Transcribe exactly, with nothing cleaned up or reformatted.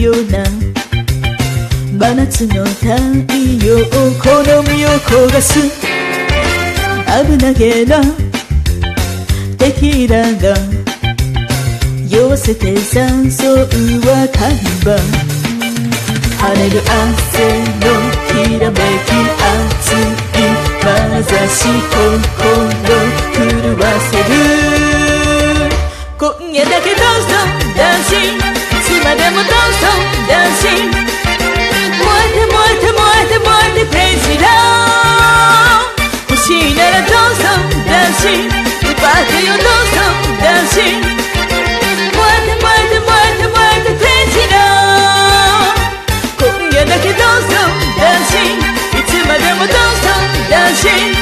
ような真夏の太陽、好みを焦がす危なげなテキーラが酔わせて誘うは看板、跳ねる汗のきらめき、熱いまざし心震わせる。今夜だけどうぞダンシング、いつまでもどうぞダンシング、燃えて燃えて燃えて燃えてクレイジーラブ、欲しいならどうぞダンシング、奪ってよどうぞダンシング、燃えて燃えて燃えて燃えてクレイジーラブ、今夜だけどうぞダンシング、いつまでもどうぞダンシング。